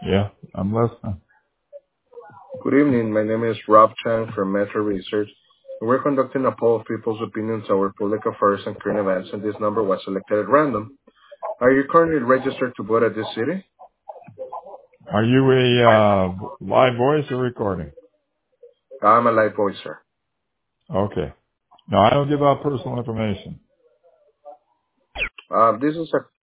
Yeah, I'm listening. Good evening. My name is Rob Chang from Metro Research. We're conducting a poll of people's opinions over public affairs and current events, and this number was selected at random. Are you currently registered to vote at this city? Are you a live voice or recording? I'm a live voice, sir. Okay. No, I don't give out personal information. This is a